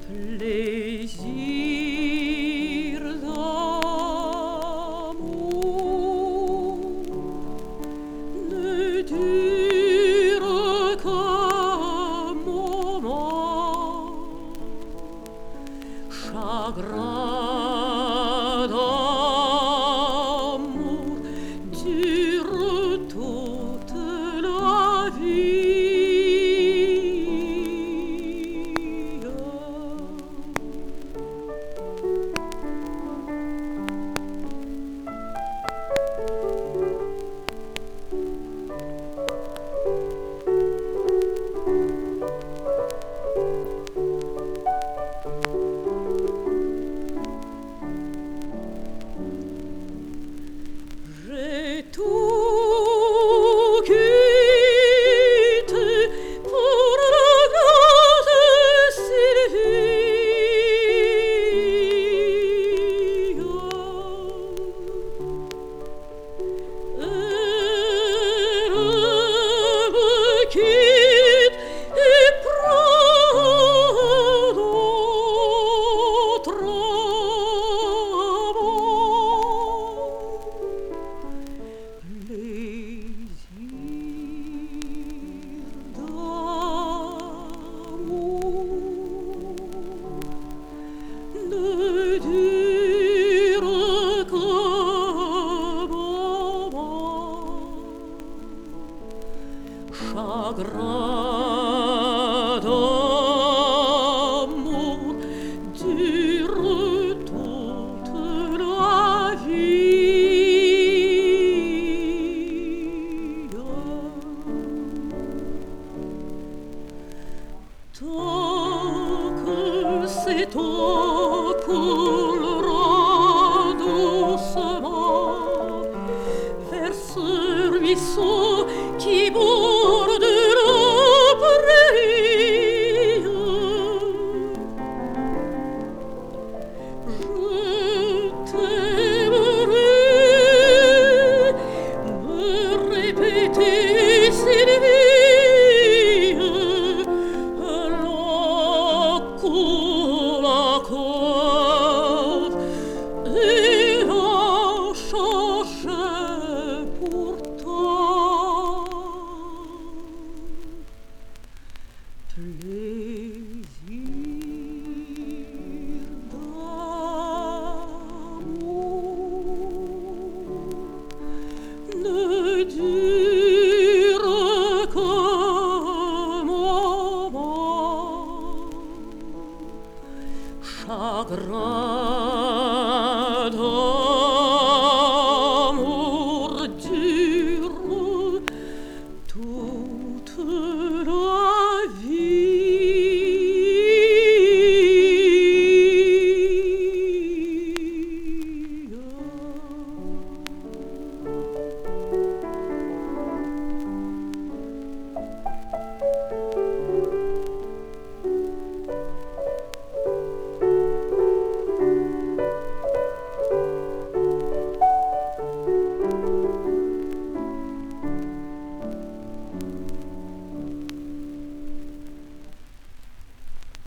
Plaisir d'amour ne dure qu'un moment, chagrin d'amour dure toute la vie. J'ai tout quitté pour regarder Sylvie. Elle me quitte et prend d'autres amants. Plaisir d'amour ne dure qu'un moment, chagrin d'amour dure toute la vie. Tant que cet eau coulera doucement vers ce ruisseau qui borde la prairie, je t'aimerai, me répéter Sylvie. La corde et la chercher pourtant. Plaisir d'amour ne dure qu'un moment, chagrin